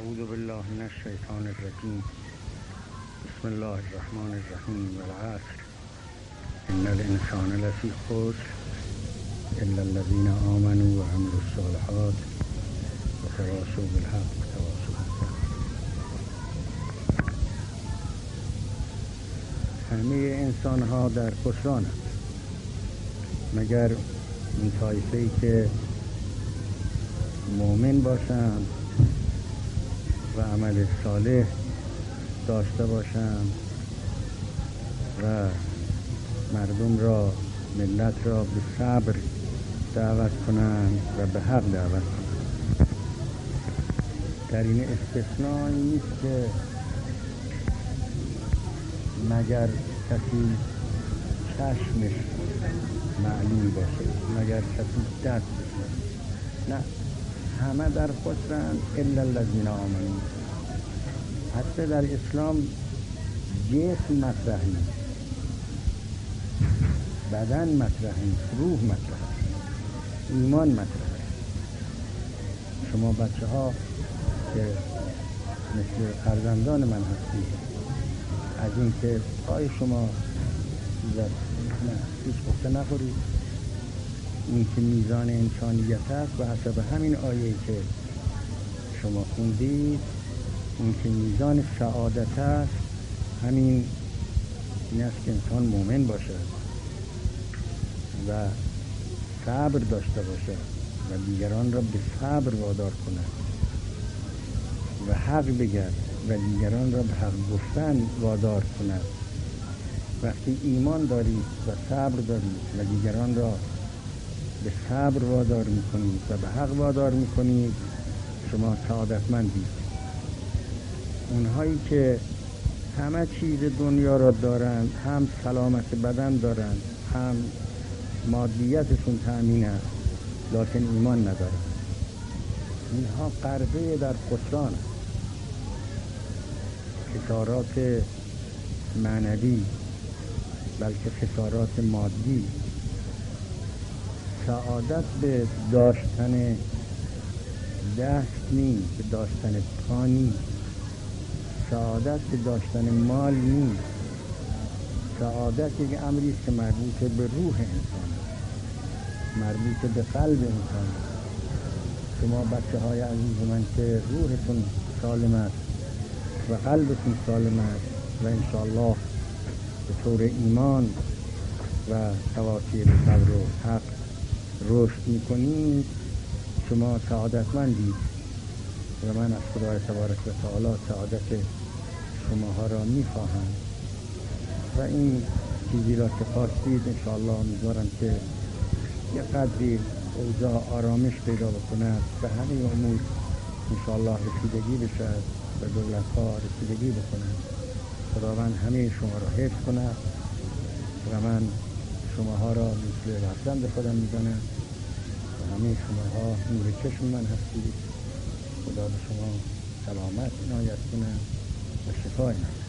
اعوذ بالله من الشیطان الرجیم. بسم الله الرحمن الرحیم. والعصر ان الانسان لفی خسر الا الذین آمنوا وعملوا الصالحات وتواصوا بالحق وتواصوا بالصبر. همه انسان ها در خسرانند مگر این طایفه‌ای که مؤمن باشند و عمل صالح داشته باشند و مردم را، ملت را به صبر دعوت کنند و به حق دعوت کنند. در این استثنایی نیست که مگر کسی چشمش معلوم باشه، مگر کسی دست بشه. نه، همه در خسرند الا الذین آمنوا. حتی در اسلام جسم مطرح نیست، بدن مطرح نیست، روح مطرح است، ایمان مطرح است. شما بچه ها که مثل فرزندان من هستید، از این که پای شما نه هیچ قصه نخورید، این که میزان انسانیت است و حسب همین آیه‌ای که شما خوندید، این که میزان سعادت است، همین این است که انسان مؤمن باشد و صبر داشته باشد و دیگران را به صبر وادار کند و حق بگوید و دیگران را به حق گفتن وادار کند. وقتی ایمان دارید و صبر دارید و دیگران را به صبر وادار میکنید و به حق وادار میکنید، شما سعادتمندید. اونهایی که همه چیز دنیا را دارند، هم سلامت بدن دارند، هم مادیتشون تأمین است، لکن ایمان ندارند، اینها غرقه در خسران است. خسارات معنوی، بلکه خسارات مادی. سعادت به داشتن دست نیست، به داشتن پا نیست. سعادت به داشتن مال نیست. سعادت یک امری است که مربوط به روح انسان است، مربوط به قلب انسان است. شما بچه های عزیز من که روحتون سالم است و قلبتون سالم است و انشاءالله به طور ایمان و تواصی به صبر و حق رشد میکنید، شما سعادتمندید و من از خدای تبارک و تعالی سعادت شماها را میخواهم و این چیزی را که خواستید انشاءالله امیدوارم که یه قدری اوضاع آرامش پیدا بکند، به همه امور انشاءالله رسیدگی بشد و دولت ها رسیدگی بکنند. خداوند همه شما را حفظ کند و من شماها را مثل فرزند خودم میدانم و همه شماها نور چشم من هستید. خدا به شما سلامت عنایت کنه و شفای نصیب.